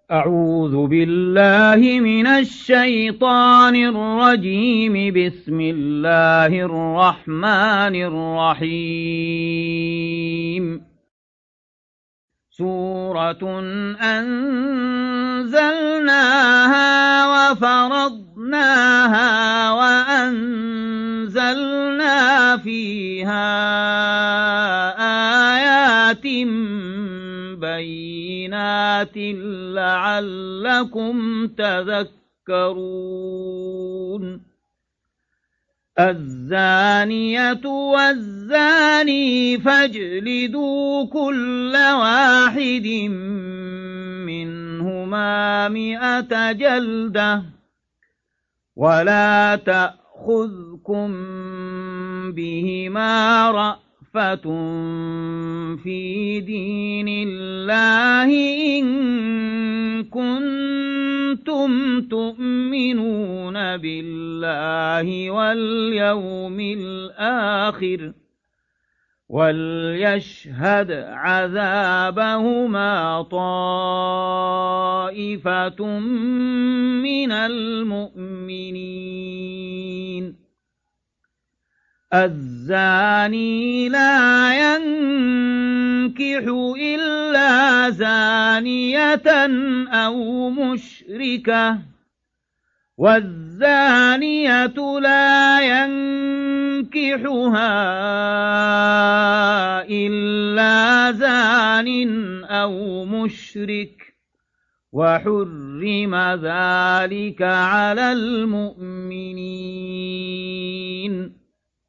أعوذ بالله من الشيطان الرجيم. بسم الله الرحمن الرحيم. سورة أنزلناها وفرضناها وأنزلنا فيها آيات بينات لعلكم تذكرون. الزانية والزاني فاجلدوا كل واحد منهما 100 جلدة ولا تأخذكم بهما رأفة في دين الله إن كنتم تؤمنون بالله واليوم الآخر. وليشهد عذابهما طائفة من المؤمنين. الزاني لا ينكح إلا زانية أو مشركة والزانية لا ينكحها إلا زان أو مشرك وحرم ذلك على المؤمنين.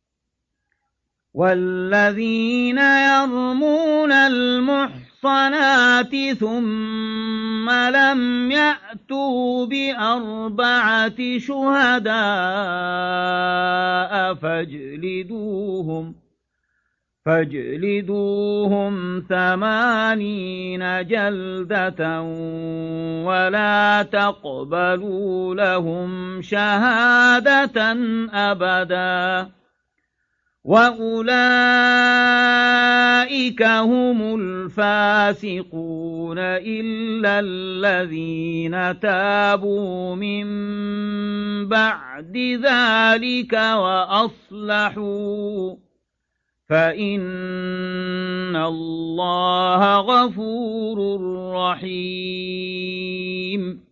والذين يرمون المحصنات ثم لم يأتوا ب4 شهداء فاجلدوهم 80 جلدة ولا تقبلوا لهم شهادة أبدا وأولئك هم الفاسقون إلا الذين تابوا من بعد ذلك وأصلحوا فإن الله غفور رحيم.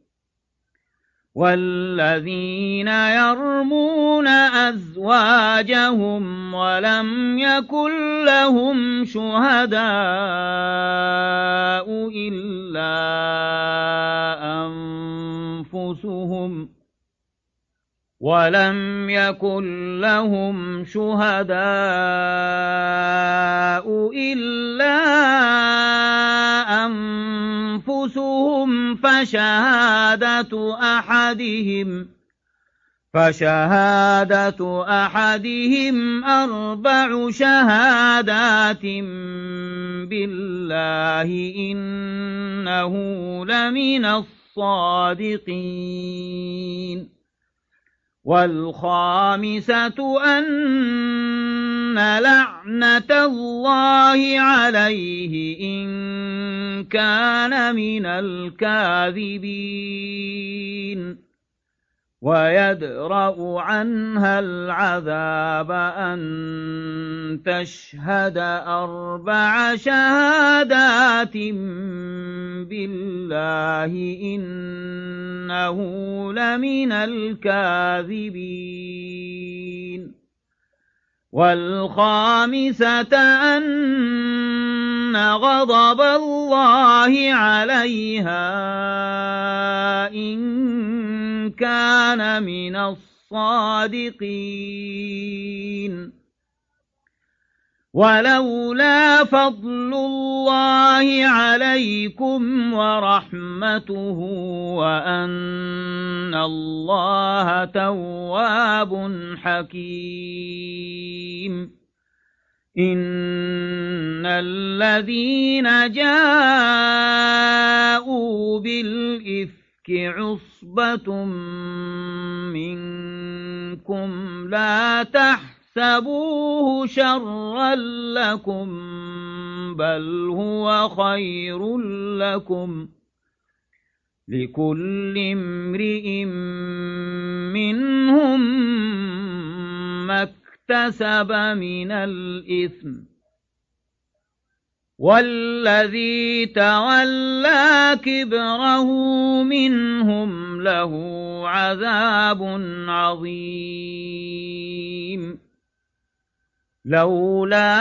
والذين يرمون أزواجهم ولم يكن لهم شهداء إلا أنفسهم فشهادة أحدهم 4 شهادات بالله إنه لمن الصادقين. والخامسة أن لعنة الله عليه إن كان من الكاذبين. ويدرأ عنها العذاب أن تشهد 4 شهادات بالله إنه لمن الكاذبين. والخامسة أن غضب الله عليها إن كان من الصادقين. ولولا فضل الله عليكم ورحمته وأن الله تواب حكيم. إن الذين جاءوا بالإفك عصبة منكم لا تحسبوه شرا لكم بل هو خير لكم لكل امرئ منهم ما اكتسب من الإثم والذي تولى كبره منهم له عذاب عظيم لولا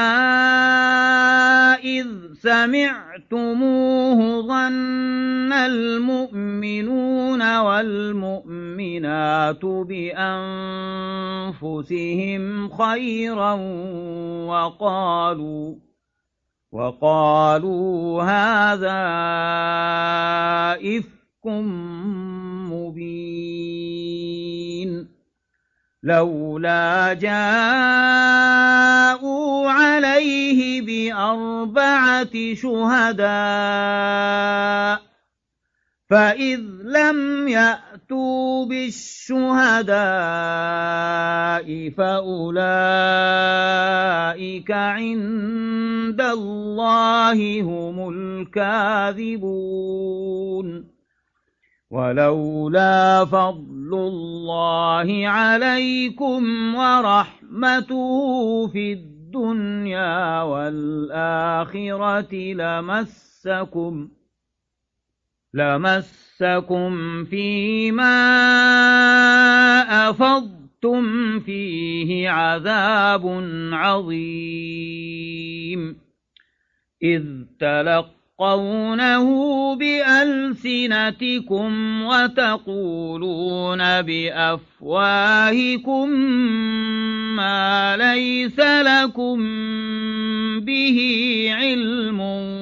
إذ سمعتموه ظن المؤمنون والمؤمنات بأنفسهم خيرا وقالوا هذا إفك مبين لولا جاءوا عليه بأربعة شهداء فإذ لم يأتوا بالشهداء فأولئك عند الله هم الكاذبون ولولا فضل الله عليكم ورحمته في الدنيا والآخرة لمسكم فيما أفضتم فيه عذاب عظيم إذ تلقونه بألسنتكم وتقولون بأفواهكم ما ليس لكم به علم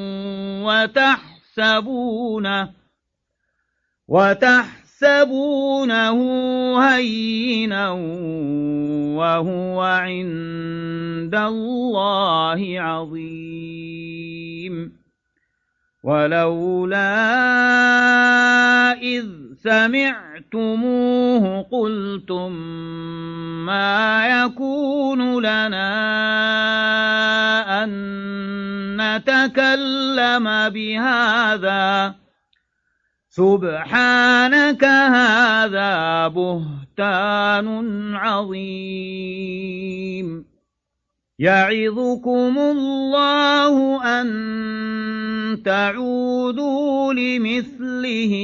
وتحسبونه هينا وهو عند الله عظيم ولولا إذ سمعتموه قلتم ما يكون لنا أن نتكلم بهذا سبحانك هذا بهتان عظيم يعظكم الله أن تعودوا لمثله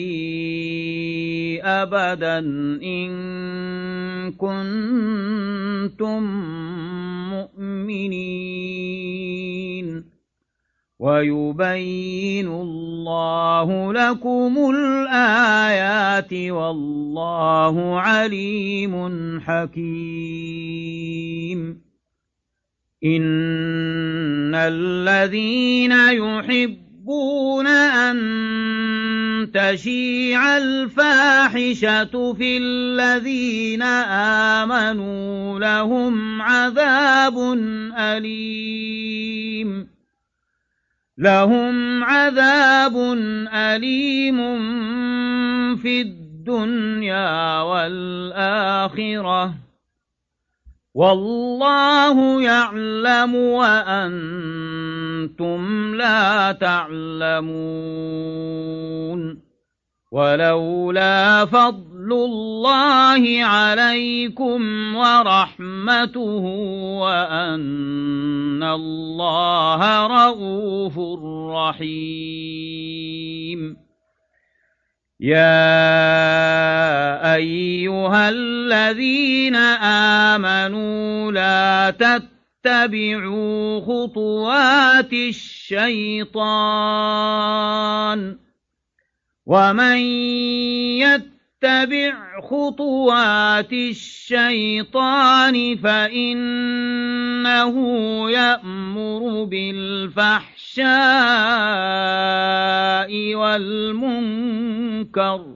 أبدا إن كنتم مؤمنين ويبين الله لكم الآيات والله عليم حكيم إن الذين يحبون أن تشيع الفاحشة في الذين آمنوا لهم عذاب أليم في الدنيا والآخرة والله يعلم وأنتم لا تعلمون ولولا فضل الله عليكم ورحمته وأن الله رؤوف رحيم يا أيها الذين آمنوا لا تتبعوا خطوات الشيطان ومن يتبع خطوات الشيطان فإنه يأمر بالفحشاء والمنكر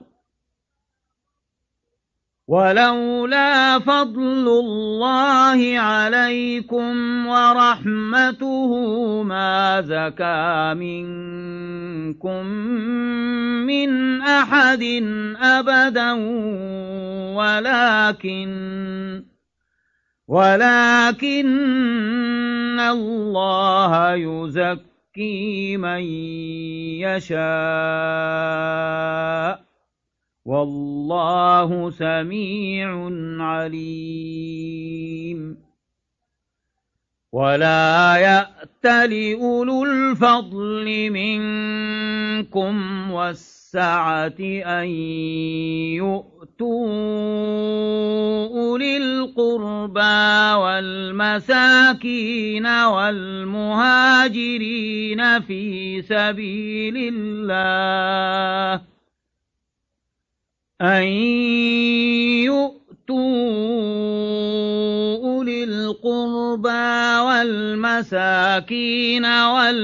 ولولا فضل الله عليكم ورحمته ما زكى منكم من أحد أبدا ولكن الله يزكي يزكي من يشاء والله سميع عليم ولا يأتل أولو الفضل منكم والسعة أن يؤتوا أولي القربى والمساكين والمهاجرين في سبيل الله أن أولي القربى والمساكين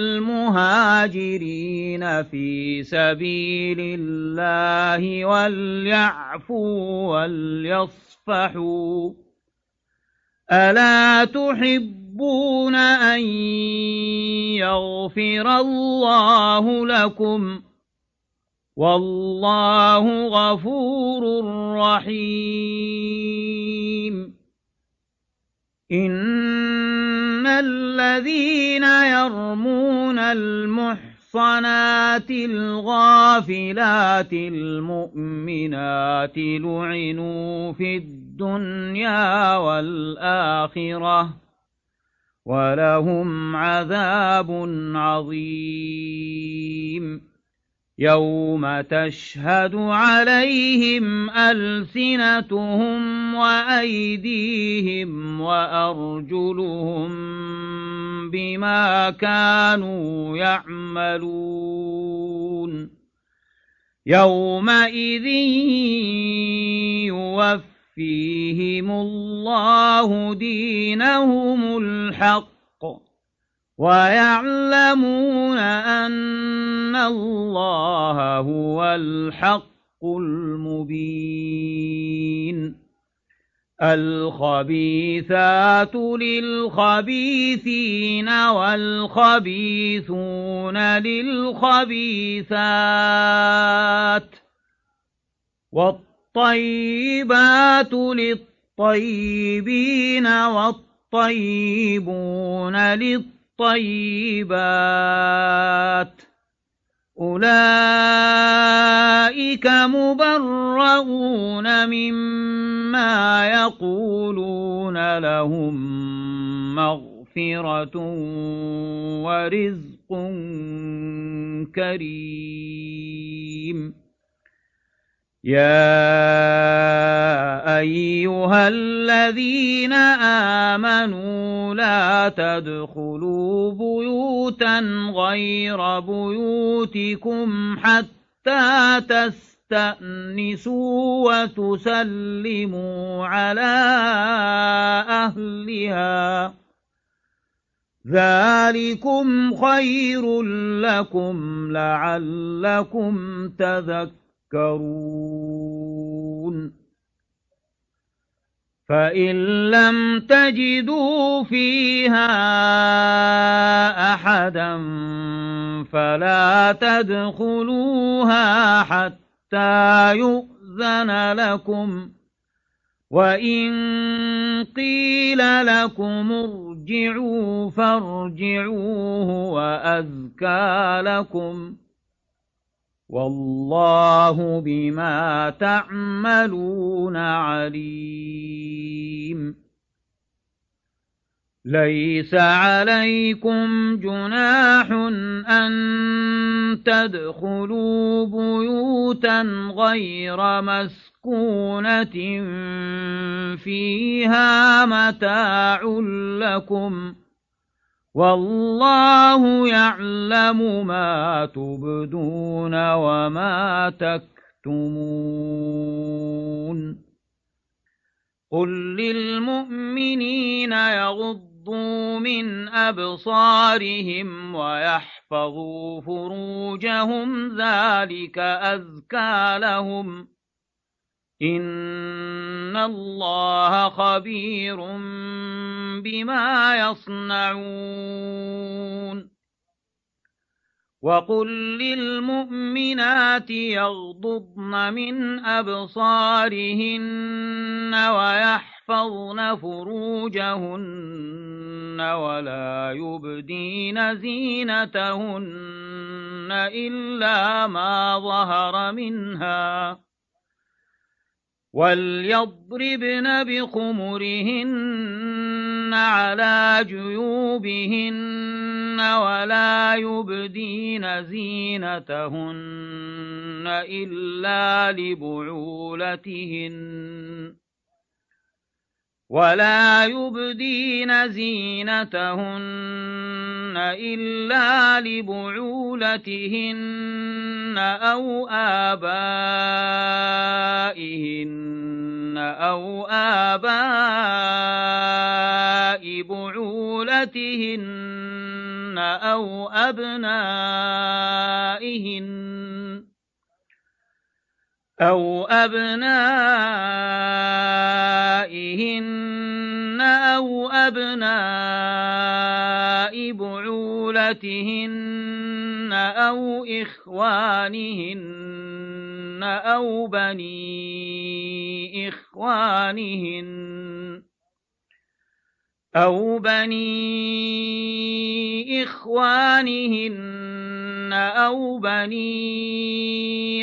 والمهاجرين في سبيل الله وليعفوا وليصفحوا ألا تحبون أن يغفر الله لكم والله غفور رحيم إن الذين يرمون المحصنات الغافلات المؤمنات لعنوا في الدنيا والآخرة ولهم عذاب عظيم يوم تشهد عليهم ألسنتهم وأيديهم وأرجلهم بما كانوا يعملون يومئذ يوفيهم الله دينهم الحق ويعلمون أن الله هو الحق المبين الخبيثات للخبيثين والخبيثون للخبيثات والطيبات للطيبين والطيبون للطيبات أولئك مبرؤون مما يقولون لهم مغفرة ورزق كريم يا أيها الذين آمنوا لا تدخلوا بيوتا غير بيوتكم حتى تستأنسوا وتسلموا على أهلها ذلكم خير لكم لعلكم تذكرون فإن لم تجدوا فيها أحدا فلا تدخلوها حتى يؤذن لكم وإن قيل لكم ارجعوا فارجعوه وأزكى لكم والله بما تعملون عليم ليس عليكم جناح أن تدخلوا بيوتا غير مسكونة فيها متاع لكم والله يعلم ما تبدون وما تكتمون قل للمؤمنين يغضوا من أبصارهم ويحفظوا فروجهم ذلك أزكى لهم إن الله خبير بما يصنعون وقل للمؤمنات يغضضن من أبصارهن ويحفظن فروجهن ولا يبدين زينتهن إلا ما ظهر منها وليضربن بخمرهن على جيوبهن ولا يبدين زينتهن إلا لبعولتهن أو آبائهن أو آباء بعولتهن أو أبنائهن أو أبناء بعولتهن أو إخوانهن أو بني إخوانهن أو بني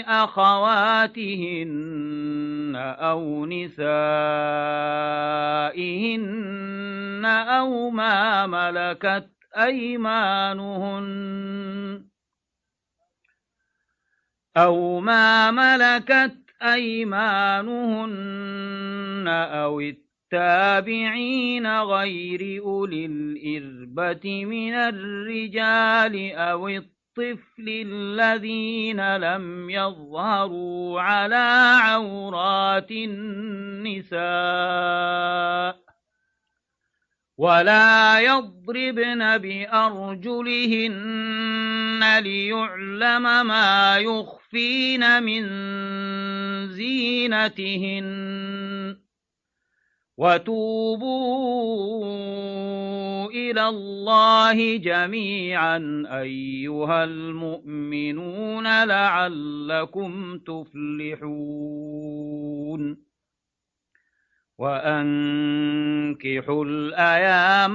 أخواتهن أو نسائهن أو ما ملكت أيمانهن أو التابعين غير أولي الإربة من الرجال أو الطفل الذين لم يظهروا على عورات النساء ولا يضربن بأرجلهن ليعلم ما يخفين من زينتهن وتوبوا إلى الله جميعا أيها المؤمنون لعلكم تفلحون وأنكحوا الأيام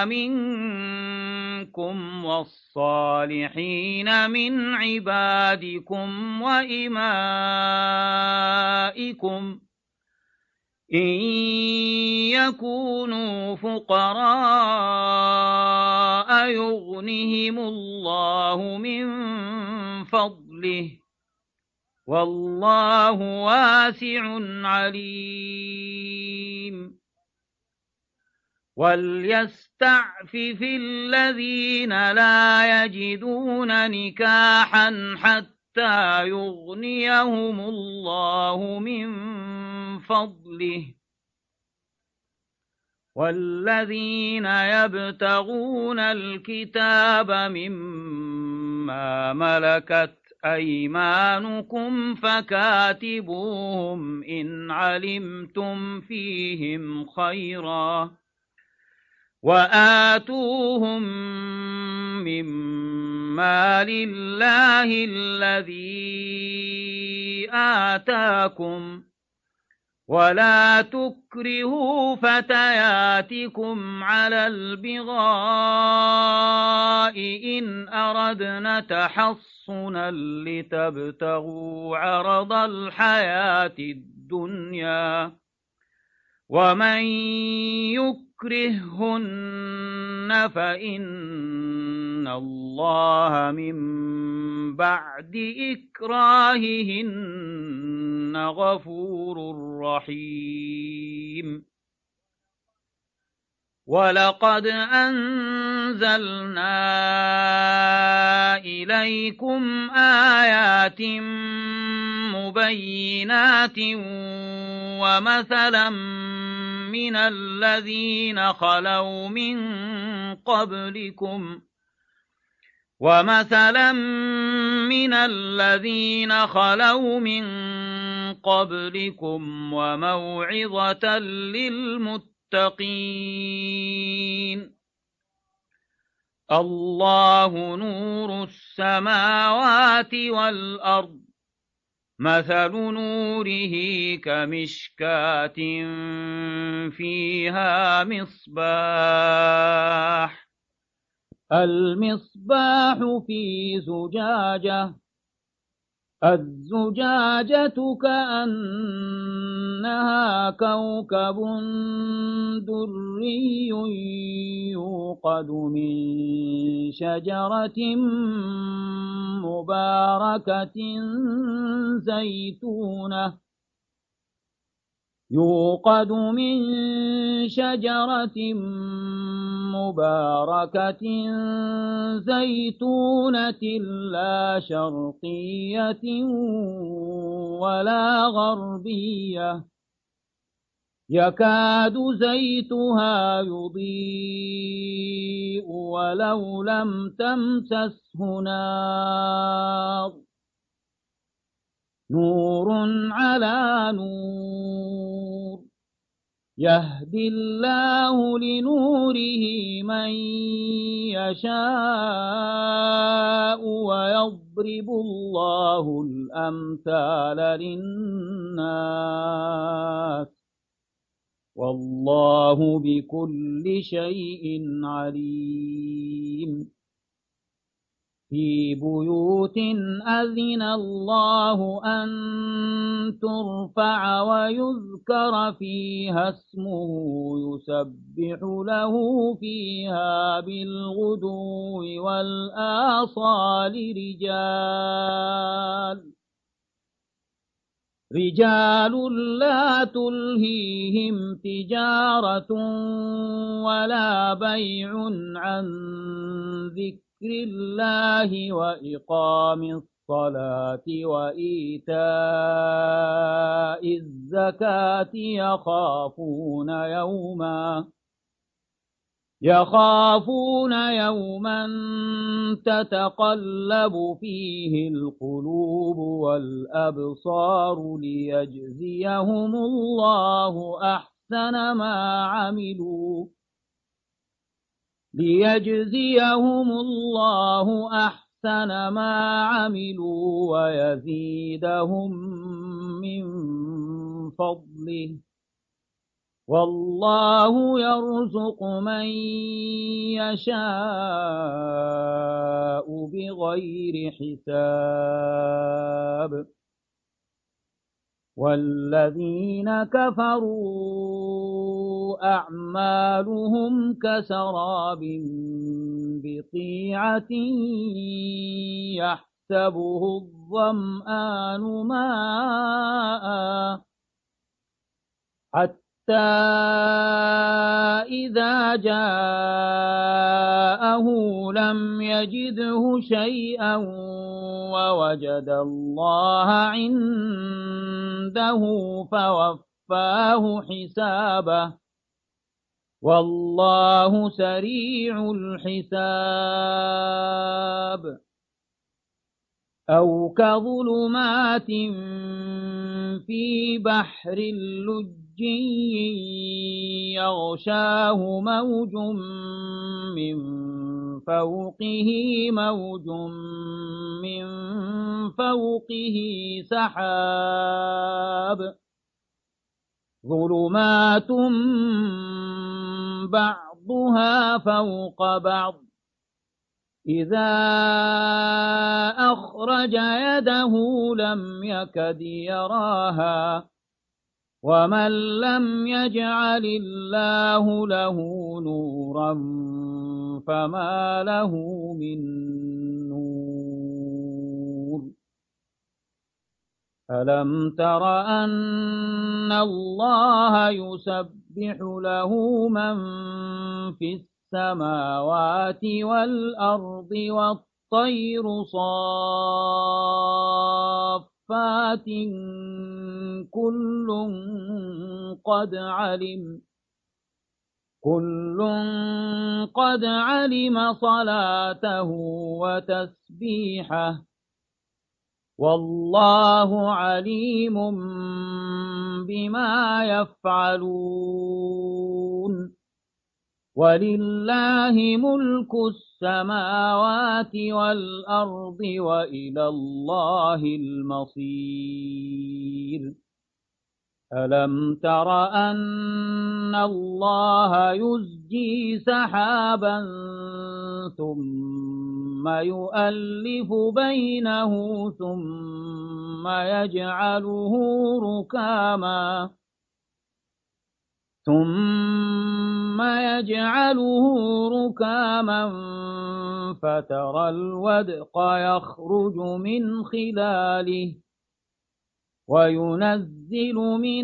منكم والصالحين من عبادكم وإمائكم إن يكونوا فقراء يغنهم الله من فضله والله واسع عليم وليستعفف الذين لا يجدون نكاحا حتى يغنيهم الله من فضله والذين يبتغون الكتاب مما ملكت أيمانكم فكاتبوهم إن علمتم فيهم خيرا وآتوهم مما لله الذي آتاكم ولا تكرهوا فتياتكم على البغاء إن أردنا تحصنا لتبتغوا عرض الحياة الدنيا ومن يكرههن فإن الله من بعد إكراههن غفور رحيم ولقد أنزلنا إليكم آيات مبينات ومثلا من الذين خلوا من قبلكم وموعظة للمتقين الله نور السماوات والأرض مثل نوره كمشكاة فيها مصباح المصباح في زجاجة الزجاجة كأنها كوكب دري يوقد من شجرة مباركة زيتونة لا شرقية ولا غربية يكاد زيتها يضيء ولو لم تمسسه نار نور على نور يهدي الله لنوره من يشاء ويضرب الله الأمثال للناس والله بكل شيء عليم في بيوت أذن الله أن ترفع ويذكر فيها اسمه يسبح له فيها بالغدو والآصال رجال لا تلهيهم تجارة ولا بيع عن ذكر الله وإقام الصلاة وإيتاء الزكاة يخافون يوما تتقلب فيه القلوب والأبصار ليجزيهم الله أحسن ما عملوا ويزيدهم من فضله والله يرزق من يشاء بغير حساب والذين كفروا أعمالهم كسراب بقيعة يحسبه الظمآن ماء حتى إذا جاءه لم يجده شيئا ووجد الله عنده فوفاه حسابه والله سريع الحساب أو كظلمات في بحر اللجي يغشاه موج من فوقه سحاب ظلمات بعضها فوق بعض إذا أخرج يده لم يكد يراها ومن لم يجعل الله له نورا فما له من نور ألم تر أن الله يسبح له من في السماوات والأرض والطير صافات كل قد علم صلاته وتسبيحه والله عليم بما يفعلون ولله ملك السماوات والأرض وإلى الله المصير ألم تر أن الله يزجي سحابا ثم يؤلف بينه ثم يجعله ركاما فترى الودق يخرج من خلاله وينزل من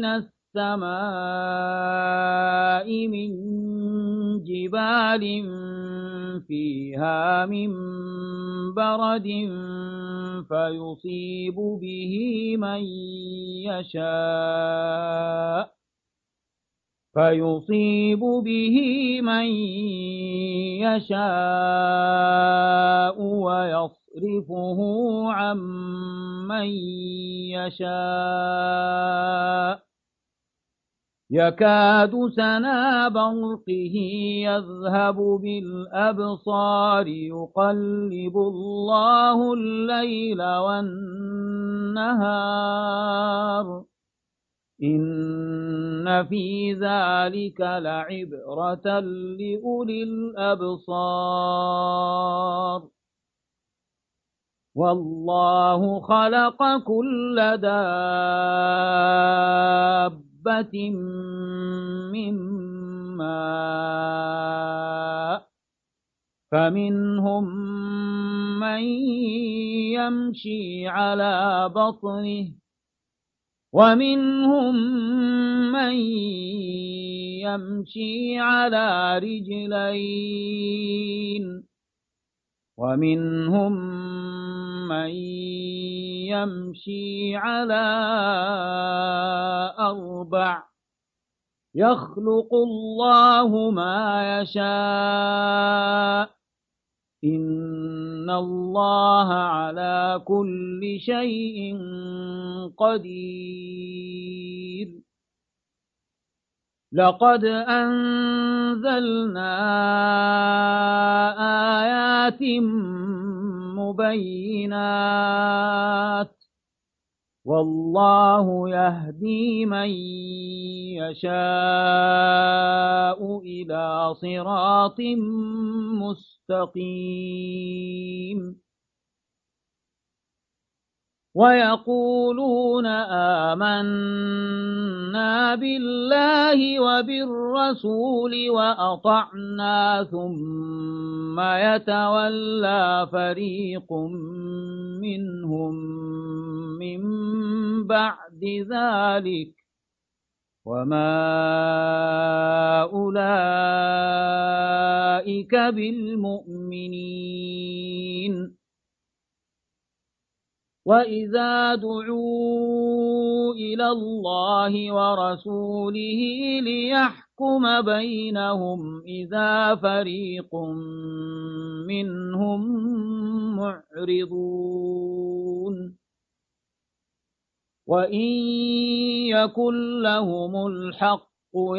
السماء من جبال فيها من برد فيصيب به من يشاء ويصرفه عن من يشاء يكاد سنا برقه يذهب بالأبصار يقلب الله الليل والنهار إن في ذلك لعبرة لأولي الأبصار والله خلق كل دابة من ماء فمنهم من يمشي على بطنه ومنهم من يمشي على رجلين ومنهم من يمشي على أربع يخلق الله ما يشاء إن الله على كل شيء قدير لقد أنزلنا آيات مبينات والله يهدي من يشاء إلى صراط مستقيم ويقولون آمنا بالله وبالرسول وأطعنا ثم يتولى فريق منهم من بعد ذلك وما أولئك بالمؤمنين وإذا دعوا إلى الله ورسوله ليحكم بينهم إذا فريق منهم معرضون وإن يكن لهم الحق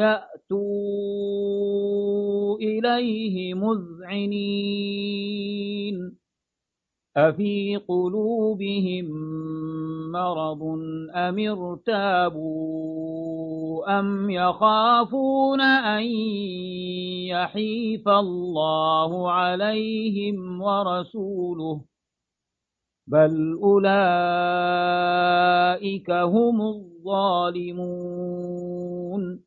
يأتوا إليه مذعنين أفي قلوبهم مرض أم ارتابوا أم يخافون أن يحيف الله عليهم ورسوله بل أولئك هم الظالمون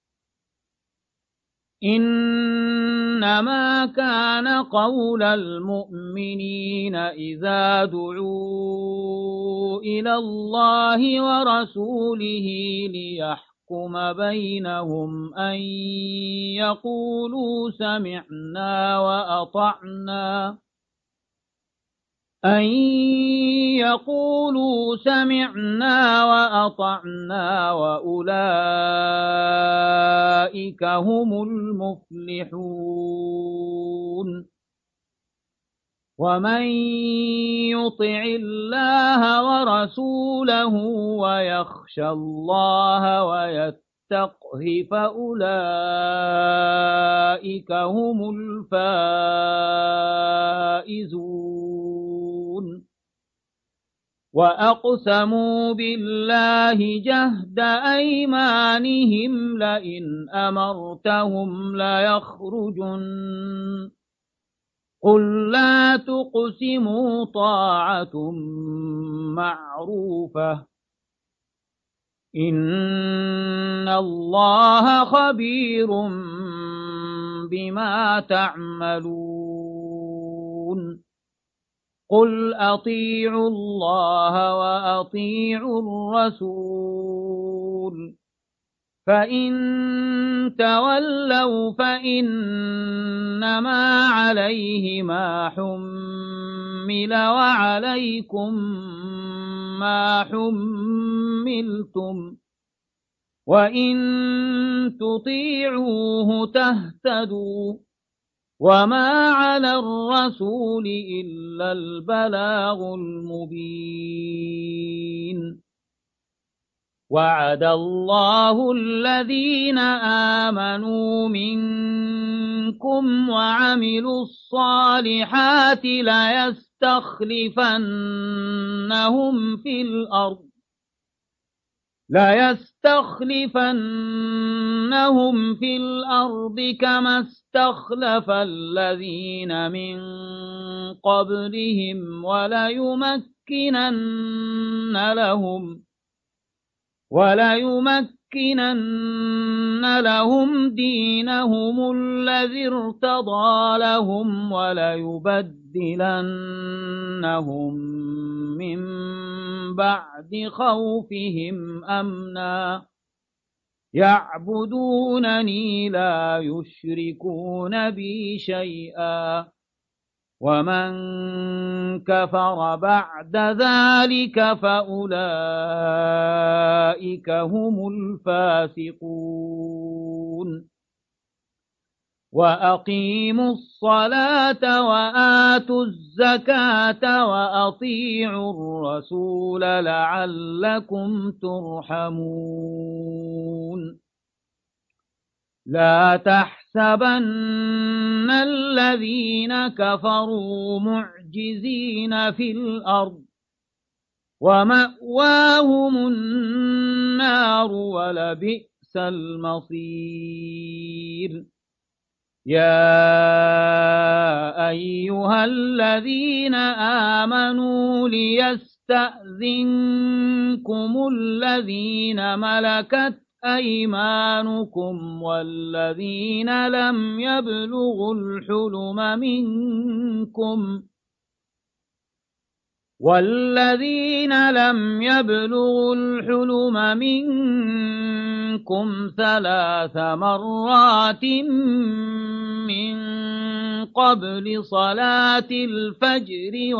إنما كان قول المؤمنين إذا دعوا إلى الله ورسوله ليحكم بينهم أن يقولوا سمعنا وأطعنا وأولئك هم المفلحون ومن يطع الله ورسوله ويخشى الله يستقه فأولئك هم الفائزون وأقسموا بالله جهد أيمانهم لئن أمرتهم ليخرجن قل لا تقسموا طاعة معروفة إن الله خبير بما تعملون قل أطيعوا الله وأطيعوا الرسول فإن تولوا فإنما عليه ما حمل وعليكم ما حملتم وإن تطيعوه تهتدوا وما على الرسول إلا البلاغ المبين وعد الله الذين آمنوا منكم وعملوا الصالحات ليستخلفنهم في الأرض كما استخلف الذين من قبلهم وليمكنن لهم دينهم الذي ارتضى لهم وليبدلنهم من بعد خوفهم أمنا يعبدونني لا يشركون بي شيئا ومن كفر بعد ذلك فأولئك هم الفاسقون وأقيموا الصلاة وآتوا الزكاة وأطيعوا الرسول لعلكم ترحمون لا تحسبن الذين كفروا معجزين في الأرض ومأواهم النار ولبئس المصير يا أيها الذين آمنوا ليستأذنكم الذين ملكت أيمانكم والذين لم يبلغوا الحلم منكم 3 مرات من قبل صلاة الفجر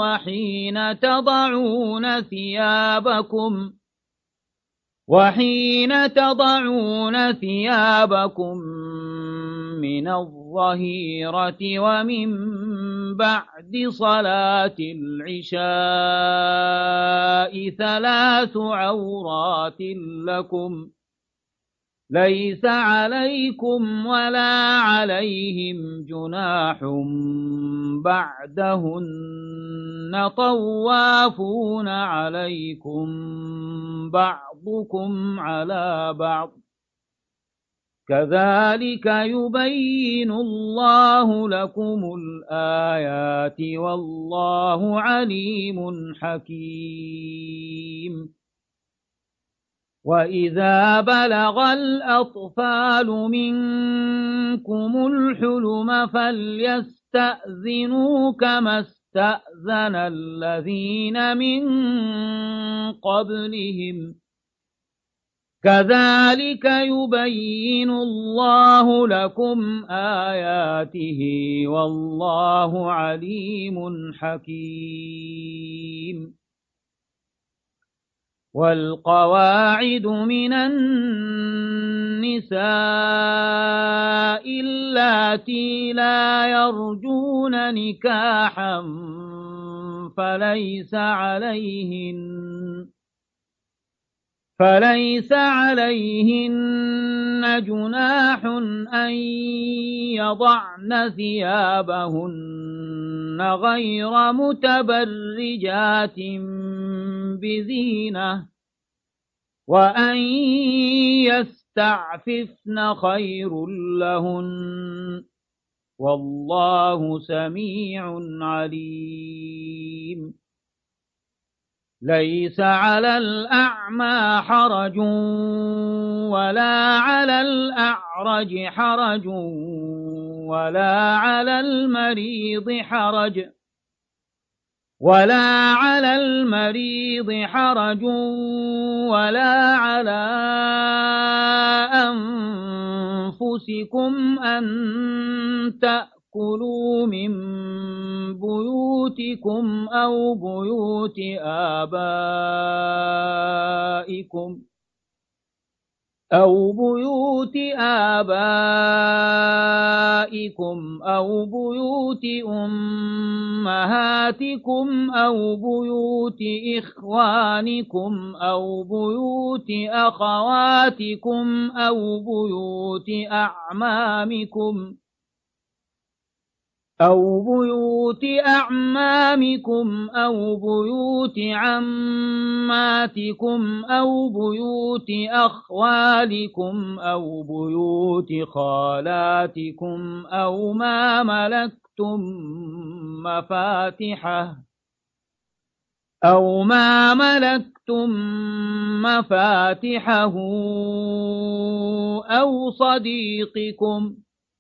وحين تضعون ثيابكم من الظهيرة ومن بعد صلاة العشاء 3 عورات لكم ليس عليكم ولا عليهم جناح بعدهن طوافون عليكم بعضكم على بعض كذلك يبين الله لكم الآيات والله عليم حكيم وإذا بلغ الأطفال منكم الحلم فليستأذنوا كما استأذن الذين من قبلهم كذلك يبين الله لكم آياته والله عليم حكيم والقواعد من النساء اللاتي لا يرجون نكاحا فليس عليهن جناح أن يضعن ثيابهن غير متبرجات بزينة وأن يستعففن خير لهن والله سميع عليم ليس على الأعمى حرج ولا على الأعرج حرج ولا على المريض حرج ولا على أنفسكم أن تأكلوا من بيوتكم أو بيوت آبائكم أو بيوت أمهاتكم أو بيوت إخوانكم أو بيوت أخواتكم أو بيوت أعمامكم أو بيوت عماتكم أو بيوت أخوالكم أو بيوت خالاتكم أو ما ملكتم مفاتحه أو صديقكم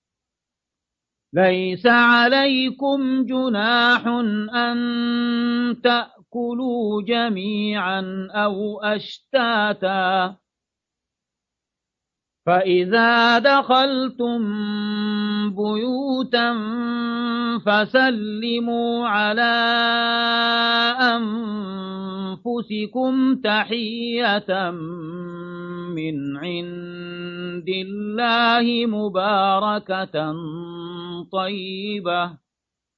ليس عليكم جناح أن تأكلوا جميعا أو أشتاتا فإذا دخلتم بيوتا فسلموا على أنفسكم تحية من عند الله مباركة طيبة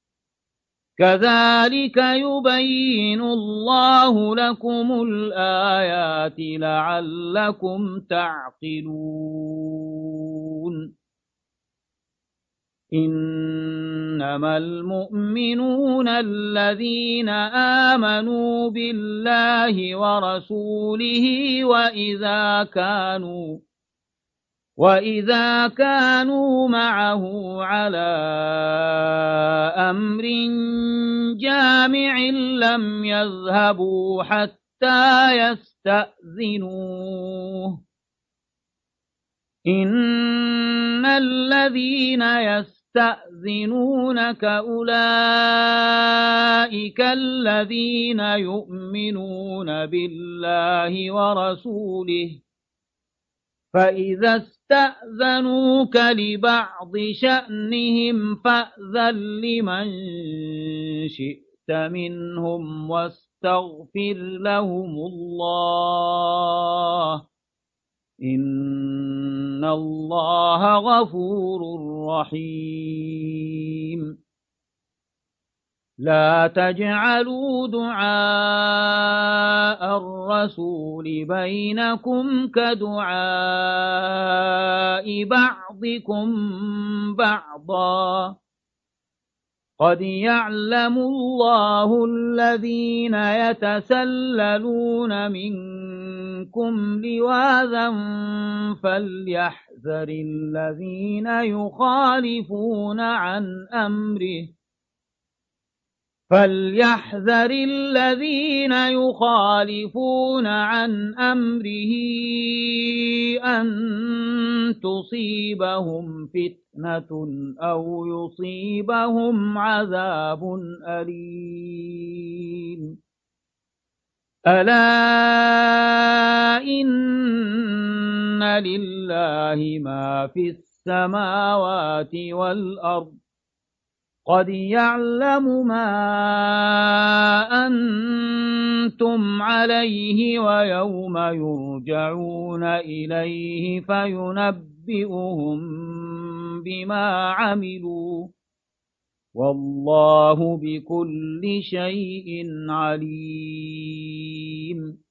كذلك يبين الله لكم الآيات لعلكم تعقلون إنما المؤمنون الذين آمنوا بالله ورسوله وإذا كانوا معه على أمر جامع لم يذهبوا حتى يستأذنوه إن الذين يستأذنونك أولئك الذين يؤمنون بالله ورسوله فإذا استأذنوك لبعض شأنهم فأذن لمن شئت منهم واستغفر لهم الله إن الله غفور رحيم لا تجعلوا دعاء الرسول بينكم كدعاء بعضكم بعضا قد يعلم الله الذين يتسللون منكم لواذا فليحذر الذين يخالفون عن أمره أن تصيبهم فتنة أو يصيبهم عذاب أليم ألا إن لله ما في السماوات والأرض قد يعلم ما أنتم عليه ويوم يرجعون إليه فينبئهم بما عملوا والله بكل شيء عليم